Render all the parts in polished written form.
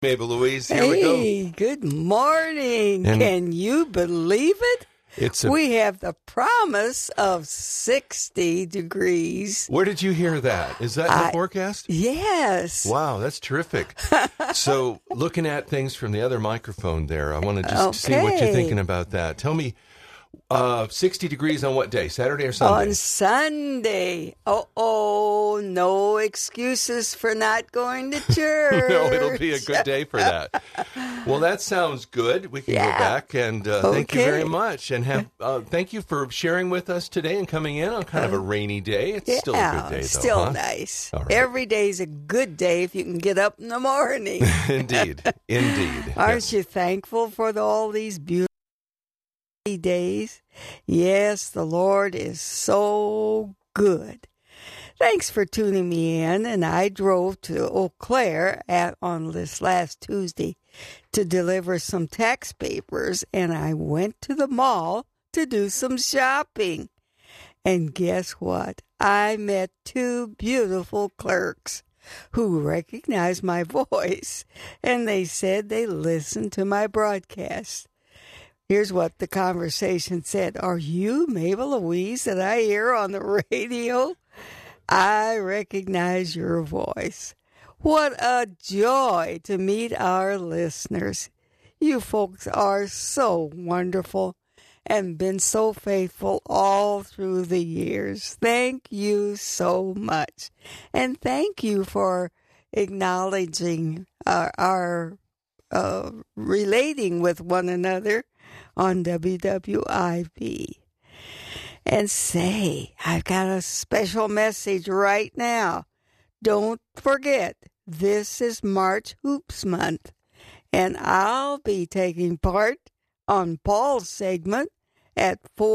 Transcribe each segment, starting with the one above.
Mabel Louise, here we go. Hey, good morning. And can you believe it? It's we have the promise of 60 degrees. Where did you hear that? Is that in the forecast? Yes. Wow, that's terrific. So, looking at things from the other microphone there, I want to just see what you're thinking about that. Tell me, 60 degrees on what day? Saturday or Sunday? On Sunday. No excuses for not going to church. No, it'll be a good day for that. Well, that sounds good. We can go back and thank you very much. And thank you for sharing with us today and coming in on kind of a rainy day. It's still a good day, though. Still nice. All right. Every day's a good day if you can get up in the morning. Indeed. Aren't you thankful for all these beautiful days? Yes, the Lord is so good. Thanks for tuning me in, and I drove to Eau Claire on this last Tuesday to deliver some tax papers, and I went to the mall to do some shopping. And guess what? I met two beautiful clerks who recognized my voice, and they said they listened to my broadcast. Here's what the conversation said. Are you Mabel Louise that I hear on the radio? I recognize your voice. What a joy to meet our listeners. You folks are so wonderful and been so faithful all through the years. Thank you so much. And thank you for acknowledging our relating with one another on WWIB. And say, I've got a special message right now. Don't forget, this is March Hoops Month, and I'll be taking part on Paul's segment at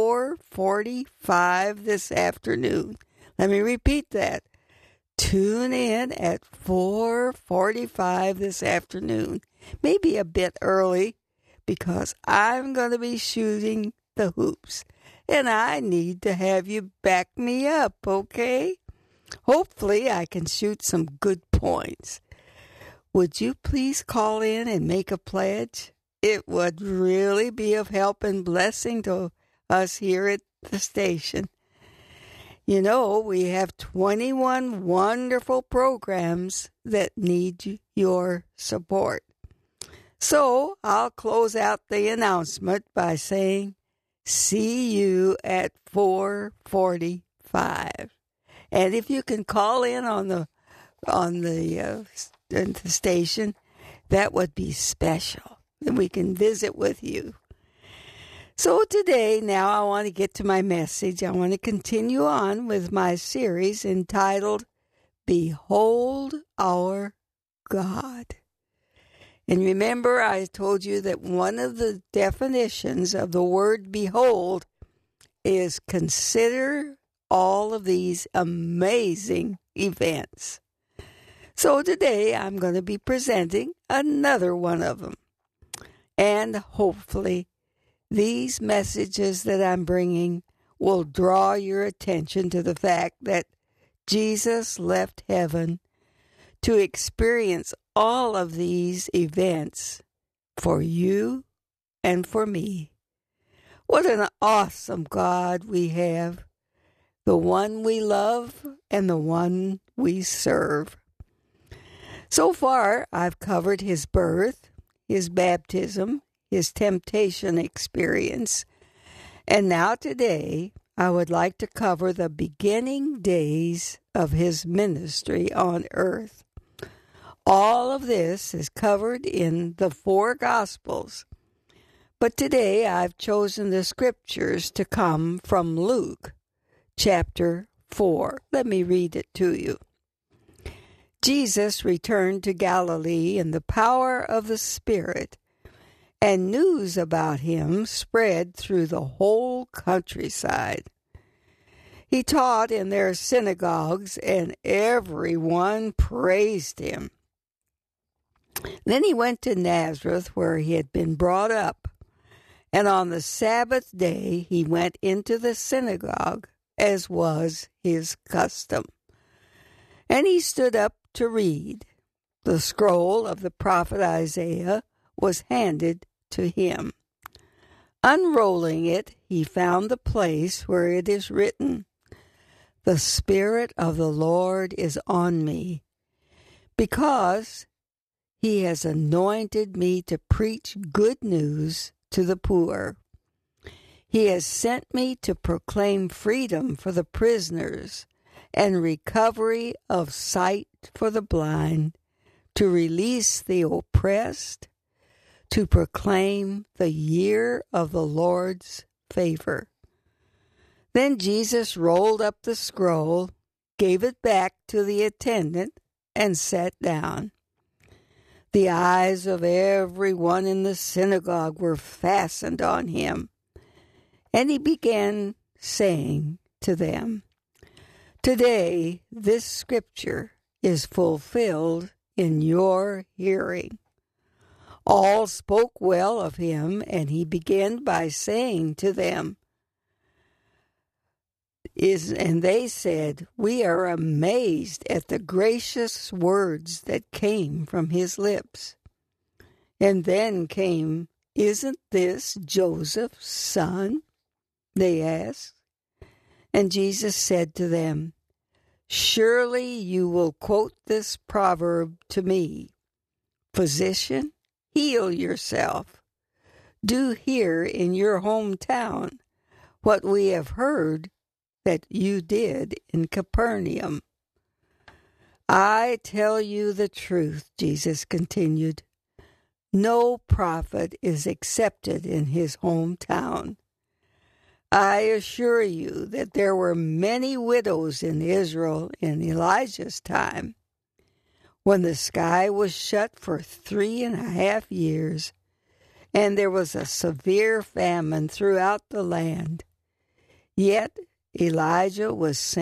4:45 this afternoon. Let me repeat that. Tune in at 4:45 this afternoon, maybe a bit early, because I'm going to be shooting the hoops. And I need to have you back me up, okay? Hopefully I can shoot some good points. Would you please call in and make a pledge? It would really be of help and blessing to us here at the station. You know, we have 21 wonderful programs that need your support. So I'll close out the announcement by saying, see you at 4:45, and if you can call in on the station, that would be special, and we can visit with you. So today, now I want to get to my message. I want to continue on with my series entitled "Behold Our God." And remember, I told you that one of the definitions of the word behold is consider all of these amazing events. So today I'm going to be presenting another one of them. And hopefully these messages that I'm bringing will draw your attention to the fact that Jesus left heaven to experience all of these events for you and for me. What an awesome God we have, the one we love and the one we serve. So far, I've covered his birth, his baptism, his temptation experience, and now today I would like to cover the beginning days of his ministry on earth. All of this is covered in the 4 Gospels, but today I've chosen the scriptures to come from Luke chapter 4. Let me read it to you. Jesus returned to Galilee in the power of the Spirit, and news about him spread through the whole countryside. He taught in their synagogues, and everyone praised him. Then he went to Nazareth, where he had been brought up, and on the Sabbath day he went into the synagogue, as was his custom. And he stood up to read. the scroll of the prophet Isaiah was handed to him. Unrolling it, he found the place where it is written, "The Spirit of the Lord is on me, because he has anointed me to preach good news to the poor. He has sent me to proclaim freedom for the prisoners and recovery of sight for the blind, to release the oppressed, to proclaim the year of the Lord's favor." Then Jesus rolled up the scroll, gave it back to the attendant, and sat down. The eyes of everyone in the synagogue were fastened on him, and he began saying to them, "Today this scripture is fulfilled in your hearing." All spoke well of him, and he began by saying to them, and they said, "We are amazed at the gracious words that came from his lips." And then came, "Isn't this Joseph's son?" they asked. And Jesus said to them, "Surely you will quote this proverb to me, 'Physician, heal yourself. Do here in your hometown what we have heard that you did in Capernaum.' I tell you the truth," Jesus continued, "no prophet is accepted in his hometown. I assure you that there were many widows in Israel in Elijah's time, when the sky was shut for 3.5 years, and there was a severe famine throughout the land. Yet Elijah was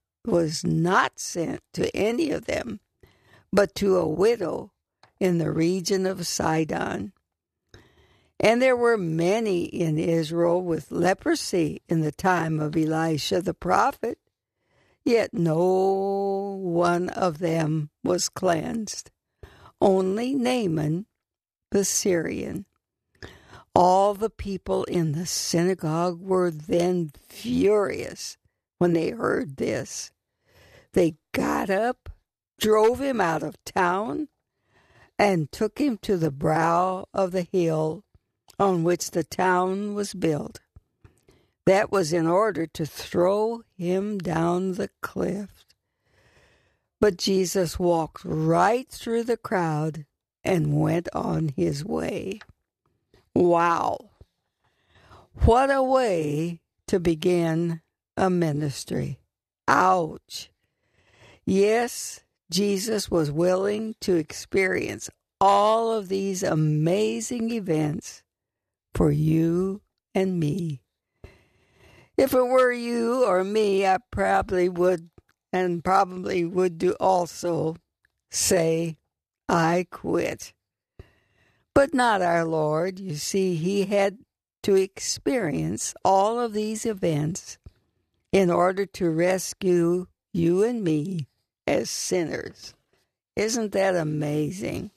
not sent to any of them, but to a widow in the region of Sidon. And there were many in Israel with leprosy in the time of Elisha the prophet, yet no one of them was cleansed, only Naaman the Syrian. All the people in the synagogue were then furious when they heard this. They got up, drove him out of town, and took him to the brow of the hill on which the town was built. That was in order to throw him down the cliff. But Jesus walked right through the crowd and went on his way. Wow. What a way to begin a ministry. Ouch. Yes, Jesus was willing to experience all of these amazing events for you and me. If it were you or me, I probably would do also say, "I quit." But not our Lord. You see, he had to experience all of these events in order to rescue you and me as sinners. Isn't that amazing?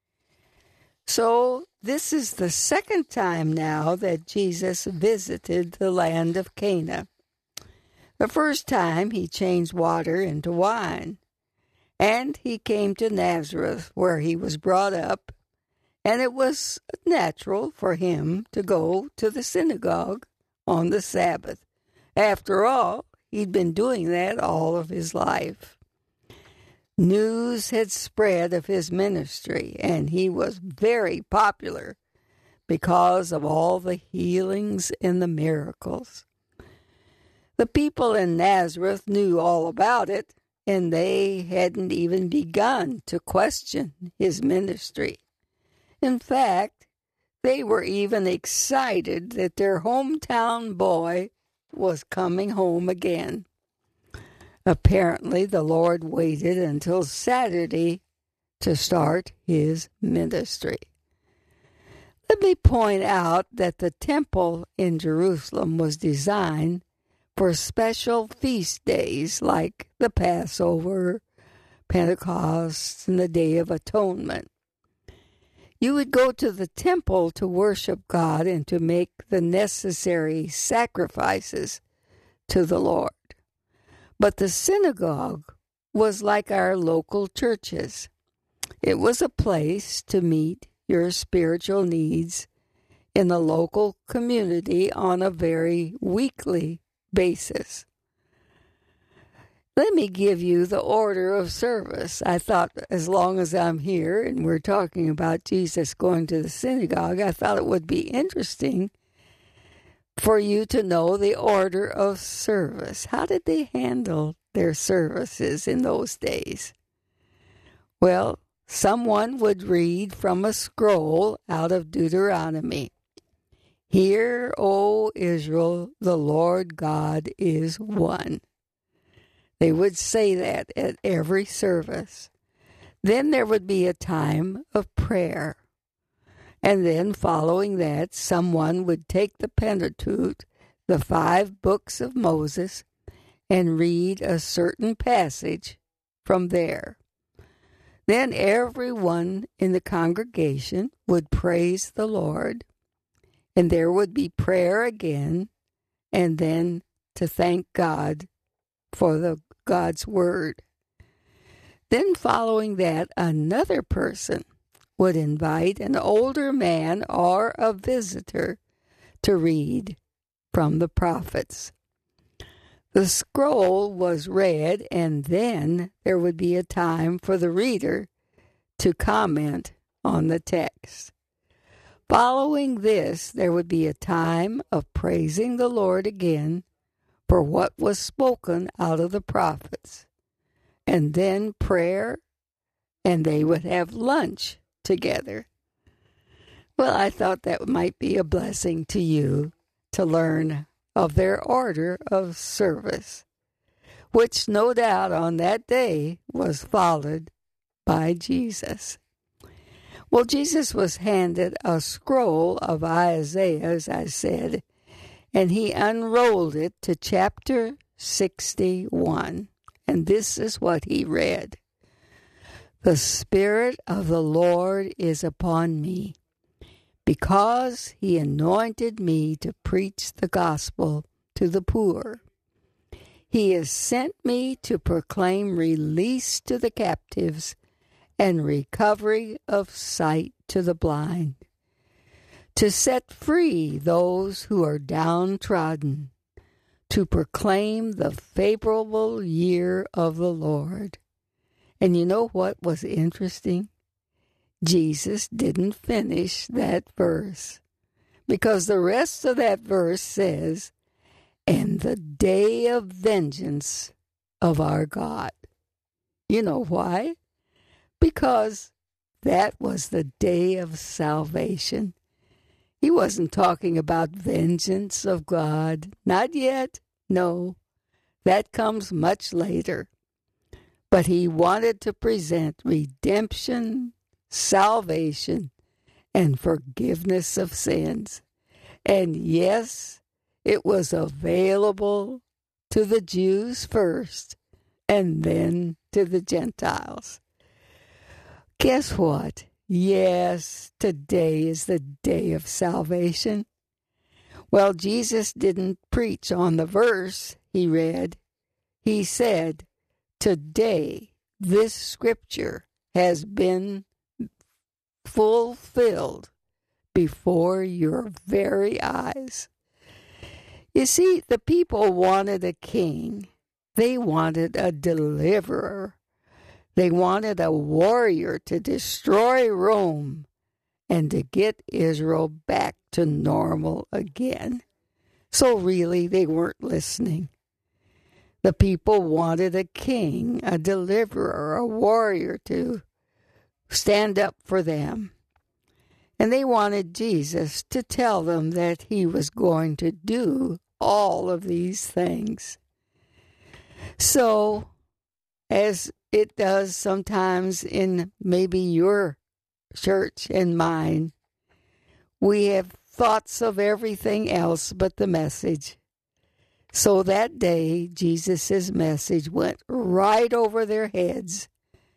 So this is the second time now that Jesus visited the land of Cana. The first time he changed water into wine, and he came to Nazareth where he was brought up, and it was natural for him to go to the synagogue on the Sabbath. After all, he'd been doing that all of his life. News had spread of his ministry, and he was very popular because of all the healings and the miracles. The people in Nazareth knew all about it, and they hadn't even begun to question his ministry. In fact, they were even excited that their hometown boy was coming home again. Apparently, the Lord waited until Saturday to start his ministry. Let me point out that the temple in Jerusalem was designed for special feast days like the Passover, Pentecost and the Day of Atonement. You would go to the temple to worship God and to make the necessary sacrifices to the Lord. But the synagogue was like our local churches. It was a place to meet your spiritual needs in the local community on a very weekly basis. Let me give you the order of service. I thought as long as I'm here and we're talking about Jesus going to the synagogue, I thought it would be interesting for you to know the order of service. How did they handle their services in those days? Well, someone would read from a scroll out of Deuteronomy. Hear, O Israel, the Lord God is one. They would say that at every service. Then there would be a time of prayer. And then following that, someone would take the Pentateuch, the 5 books of Moses, and read a certain passage from there. Then everyone in the congregation would praise the Lord, and there would be prayer again, and then to thank God for God's word. Then following that, another person would invite an older man or a visitor to read from the prophets. The scroll was read, and then there would be a time for the reader to comment on the text. Following this, there would be a time of praising the Lord again for what was spoken out of the prophets, and then prayer, and they would have lunch together. Well, I thought that might be a blessing to you to learn of their order of service, which no doubt on that day was followed by Jesus. Well, Jesus was handed a scroll of Isaiah, as I said, and he unrolled it to chapter 61. And this is what he read. The Spirit of the Lord is upon me, because he anointed me to preach the gospel to the poor. He has sent me to proclaim release to the captives and recovery of sight to the blind, to set free those who are downtrodden, to proclaim the favorable year of the Lord. And you know what was interesting? Jesus didn't finish that verse, because the rest of that verse says, and the day of vengeance of our God. You know why? Because that was the day of salvation. He wasn't talking about vengeance of God. Not yet. No, that comes much later. But he wanted to present redemption, salvation, and forgiveness of sins. And yes, it was available to the Jews first, and then to the Gentiles. Guess what? Yes, today is the day of salvation. Well, Jesus didn't preach on the verse he read. He said, today this scripture has been fulfilled before your very eyes. You see, the people wanted a king. They wanted a deliverer. They wanted a warrior to destroy Rome and to get Israel back to normal again. So really, they weren't listening. The people wanted a king, a deliverer, a warrior to stand up for them. And they wanted Jesus to tell them that he was going to do all of these things. So, as it does sometimes in maybe your church and mine, we have thoughts of everything else but the message. So that day, Jesus' message went right over their heads,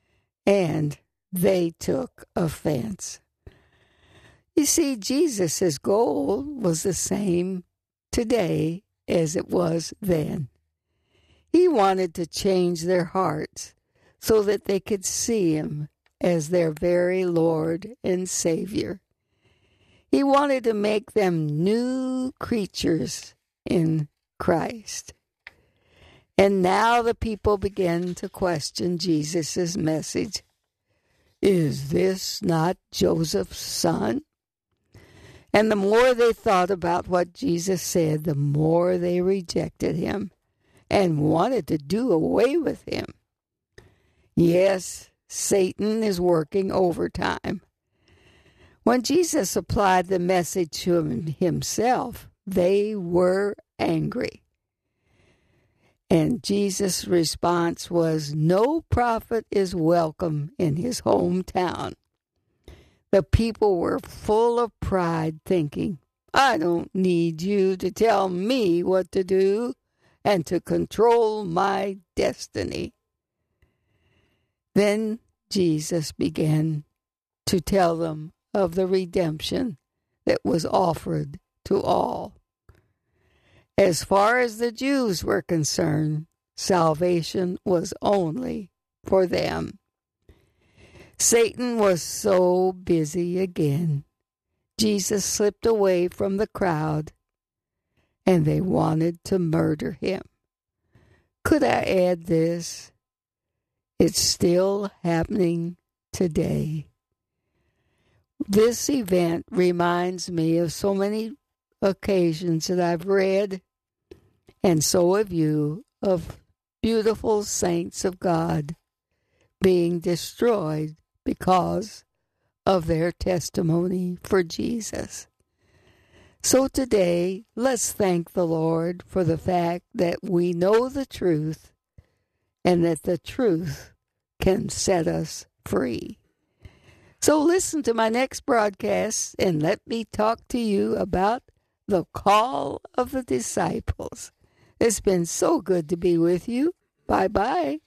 and they took offense. You see, Jesus' goal was the same today as it was then. He wanted to change their hearts so that they could see Him as their very Lord and Savior. He wanted to make them new creatures in Christ. And now the people began to question Jesus' message. Is this not Joseph's son? And the more they thought about what Jesus said, the more they rejected Him and wanted to do away with Him. Yes, Satan is working overtime. When Jesus applied the message to Himself, they were angry. And Jesus' response was, no prophet is welcome in his hometown. The people were full of pride, thinking, I don't need you to tell me what to do and to control my destiny. Then Jesus began to tell them of the redemption that was offered to all. As far as the Jews were concerned, salvation was only for them. Satan was so busy again. Jesus slipped away from the crowd, and they wanted to murder Him. Could I add this? It's still happening today. This event reminds me of so many occasions that I've read, and so have you, of beautiful saints of God being destroyed because of their testimony for Jesus. So today, let's thank the Lord for the fact that we know the truth and that the truth can set us free. So listen to my next broadcast and let me talk to you about the call of the disciples. It's been so good to be with you. Bye-bye.